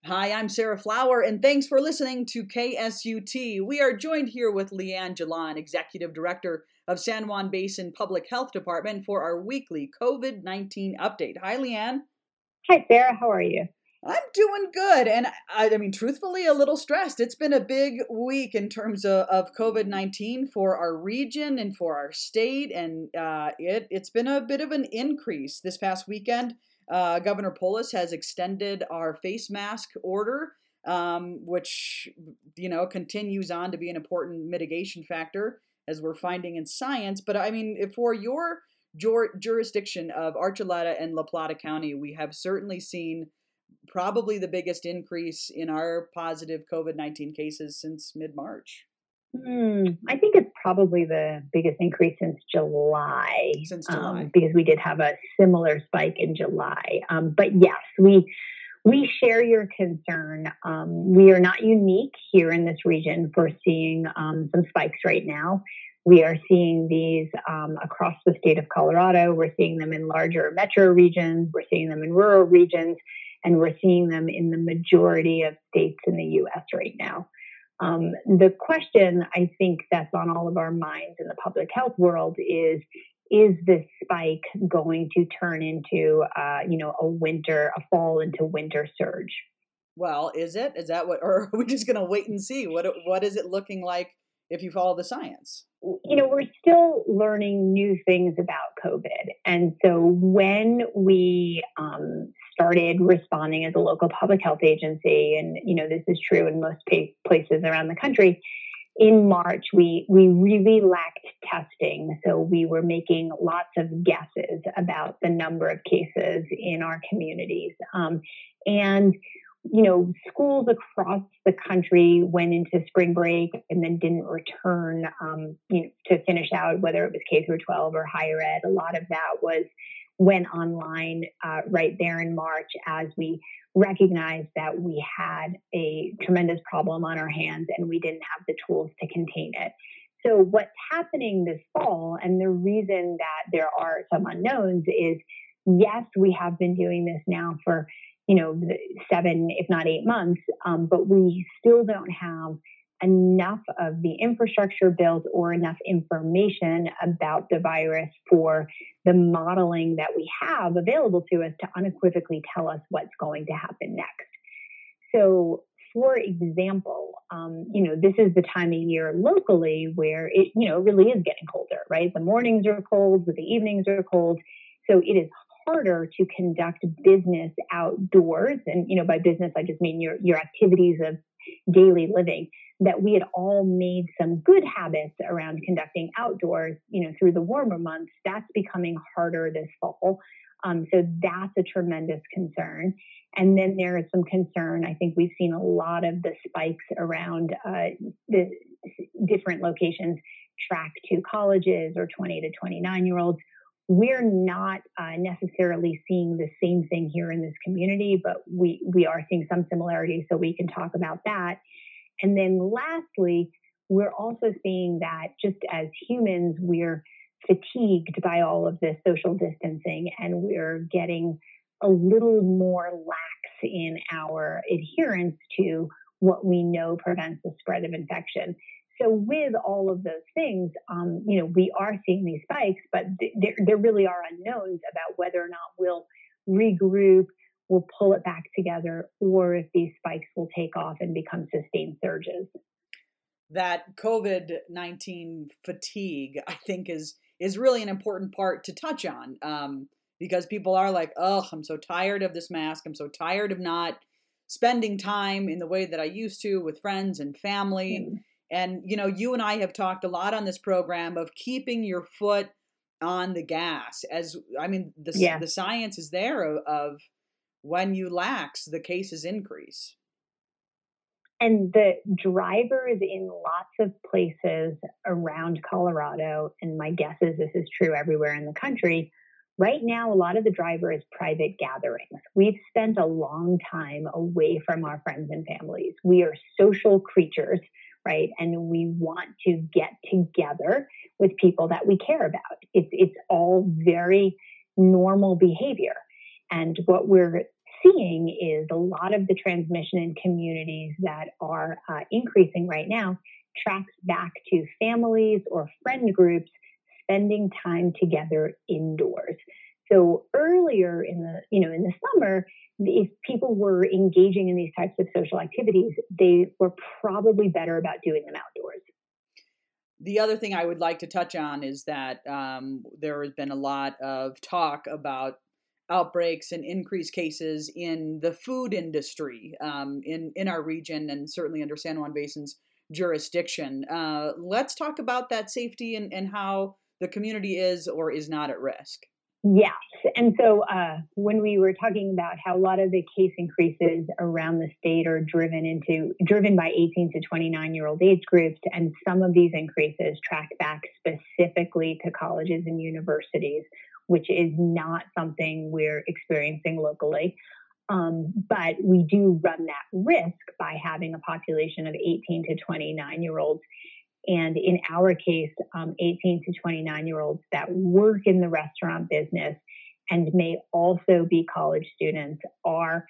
Hi, I'm Sarah Flower, and thanks for listening to KSUT. We are joined here with Leanne Jalon, Executive Director of San Juan Basin Public Health Department, for our weekly COVID-19 update. Hi, Leanne. Hi, Sarah. How are you? I'm doing good, and I mean, truthfully, a little stressed. It's been a big week in terms of COVID-19 for our region and for our state, and it's been a bit of an increase this past weekend. Governor Polis has extended our face mask order, which continues on to be an important mitigation factor as we're finding in science. But I mean, for your jurisdiction of Archuleta and La Plata County, we have certainly seen probably the biggest increase in our positive COVID-19 cases since mid-March. I think it's probably the biggest increase since July. Since July. Because we did have a similar spike in July. But yes, we share your concern. We are not unique here in this region for seeing some spikes right now. We are seeing these across the state of Colorado. We're seeing them in larger metro regions. We're seeing them in rural regions. And we're seeing them in the majority of states in the U.S. right now. The question I think that's on all of our minds in the public health world is this spike going to turn into, a fall into winter surge? Well, is it? Is that what, or are we just going to wait and see? What is it looking like if you follow the science? We're still learning new things about COVID. And so when we started responding as a local public health agency, and, this is true in most places around the country, in March, we really lacked testing. So we were making lots of guesses about the number of cases in our communities. Schools across the country went into spring break and then didn't return, to finish out, whether it was K through 12 or higher ed. A lot of that went online right there in March as we recognized that we had a tremendous problem on our hands and we didn't have the tools to contain it. So what's happening this fall, and the reason that there are some unknowns, is yes, we have been doing this now for 7, if not 8 months, but we still don't have enough of the infrastructure built or enough information about the virus for the modeling that we have available to us to unequivocally tell us what's going to happen next. So, for example, this is the time of year locally where it, really is getting colder, right? The mornings are cold, the evenings are cold. So it is harder to conduct business outdoors. And, by business, I just mean your activities of daily living, that we had all made some good habits around conducting outdoors, through the warmer months. That's becoming harder this fall. So that's a tremendous concern. And then there is some concern. I think we've seen a lot of the spikes around the different locations tracked to colleges or 20 to 29-year-olds. We're not necessarily seeing the same thing here in this community, but we are seeing some similarities, so we can talk about that. And then lastly, we're also seeing that just as humans, we're fatigued by all of this social distancing, and we're getting a little more lax in our adherence to what we know prevents the spread of infection. So with all of those things, we are seeing these spikes, but there really are unknowns about whether or not we'll regroup, we'll pull it back together, or if these spikes will take off and become sustained surges. That COVID-19 fatigue, I think, is really an important part to touch on, because people are like, oh, I'm so tired of this mask. I'm so tired of not spending time in the way that I used to with friends and family. Mm. And, you and I have talked a lot on this program of keeping your foot on the gas. The science is there of when you lax, the cases increase. And the drivers in lots of places around Colorado, and my guess is this is true everywhere in the country, right now, a lot of the driver is private gatherings. We've spent a long time away from our friends and families. We are social creatures, right? And we want to get together with people that we care about. It's all very normal behavior. And what we're seeing is a lot of the transmission in communities that are increasing right now tracks back to families or friend groups spending time together indoors. So earlier in the summer, if people were engaging in these types of social activities, they were probably better about doing them outdoors. The other thing I would like to touch on is that there has been a lot of talk about outbreaks and increased cases in the food industry in our region and certainly under San Juan Basin's jurisdiction. Let's talk about that safety and how the community is or is not at risk. Yes. And so when we were talking about how a lot of the case increases around the state are driven by 18 to 29-year-old age groups, and some of these increases track back specifically to colleges and universities, which is not something we're experiencing locally. But we do run that risk by having a population of 18 to 29-year-olds, and in our case, 18 to 29-year-olds that work in the restaurant business and may also be college students are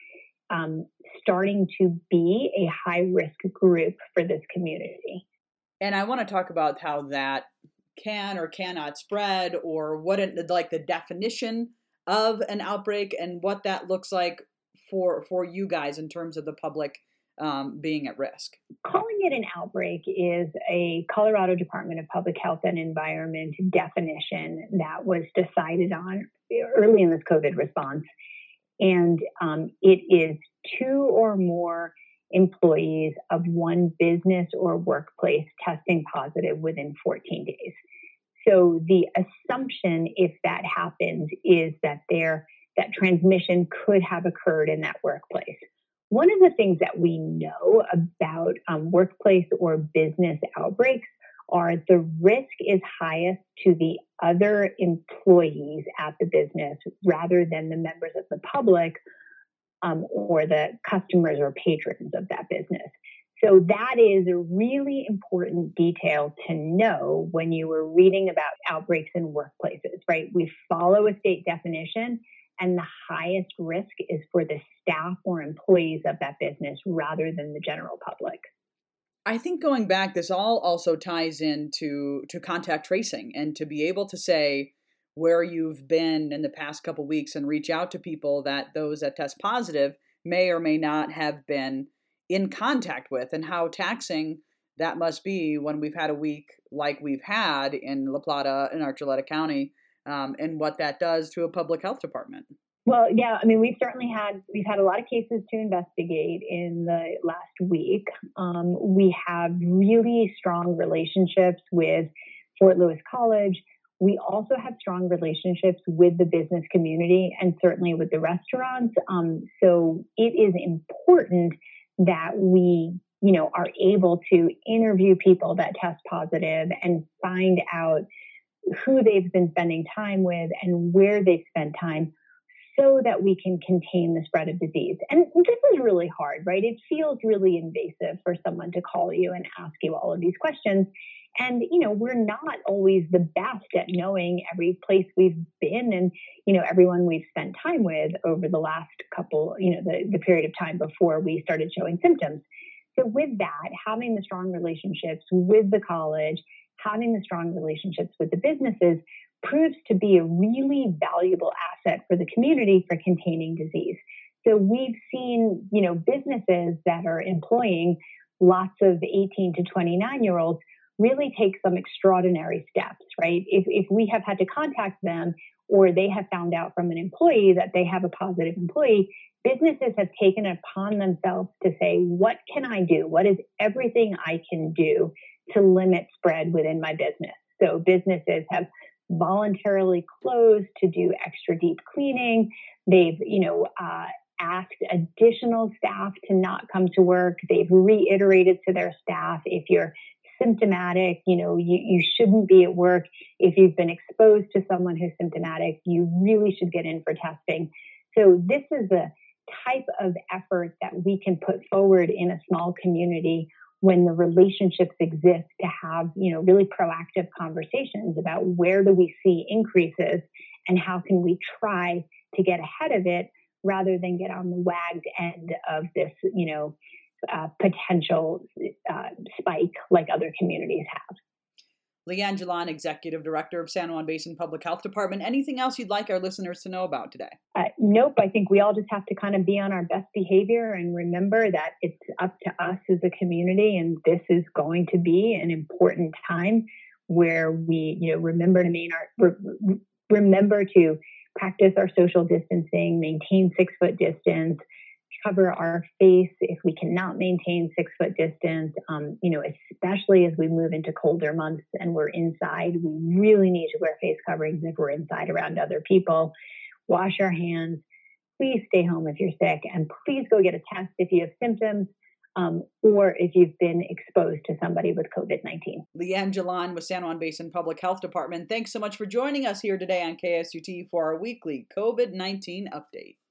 starting to be a high risk group for this community. And I want to talk about how that can or cannot spread, or what like the definition of an outbreak and what that looks like for you guys in terms of the public being at risk. Calling it an outbreak is a Colorado Department of Public Health and Environment definition that was decided on early in this COVID response. And it is two or more employees of one business or workplace testing positive within 14 days. So the assumption, if that happens, is that that transmission could have occurred in that workplace. One of the things that we know about workplace or business outbreaks are the risk is highest to the other employees at the business rather than the members of the public or the customers or patrons of that business. So that is a really important detail to know when you were reading about outbreaks in workplaces, right? We follow a state definition, and the highest risk is for the staff or employees of that business rather than the general public. I think going back, this all also ties into contact tracing, and to be able to say where you've been in the past couple weeks and reach out to people that those that test positive may or may not have been in contact with, and how taxing that must be when we've had a week like we've had in La Plata and Archuleta County, and what that does to a public health department. Well, yeah, I mean, we've had a lot of cases to investigate in the last week. We have really strong relationships with Fort Lewis College. We also have strong relationships with the business community and certainly with the restaurants. So it is important that we, are able to interview people that test positive and find out who they've been spending time with and where they've spent time, so that we can contain the spread of disease. And this is really hard, right? It feels really invasive for someone to call you and ask you all of these questions. And, we're not always the best at knowing every place we've been and, everyone we've spent time with over the last couple, the period of time before we started showing symptoms. So with that, having the strong relationships with the college, having the strong relationships with the businesses proves to be a really valuable asset for the community for containing disease. So we've seen, businesses that are employing lots of 18 to 29-year-olds really take some extraordinary steps, right? If we have had to contact them or they have found out from an employee that they have a positive employee, businesses have taken it upon themselves to say, what can I do? What is everything I can do to limit spread within my business? So businesses have voluntarily closed to do extra deep cleaning. They've, asked additional staff to not come to work. They've reiterated to their staff, if you're symptomatic, you shouldn't be at work. If you've been exposed to someone who's symptomatic, you really should get in for testing. So this is the type of effort that we can put forward in a small community when the relationships exist to have, really proactive conversations about where do we see increases and how can we try to get ahead of it rather than get on the wagged end of this, potential spike like other communities have. Leanne Jalan, Executive Director of San Juan Basin Public Health Department. Anything else you'd like our listeners to know about today? Nope. I think we all just have to kind of be on our best behavior and remember that it's up to us as a community. And this is going to be an important time where we, remember to practice our social distancing, maintain 6 foot distance, cover our face if we cannot maintain 6 foot distance, especially as we move into colder months and we're inside, we really need to wear face coverings if we're inside around other people. Wash our hands. Please stay home if you're sick, and please go get a test if you have symptoms or if you've been exposed to somebody with COVID-19. Leanne Jalan with San Juan Basin Public Health Department. Thanks so much for joining us here today on KSUT for our weekly COVID-19 update.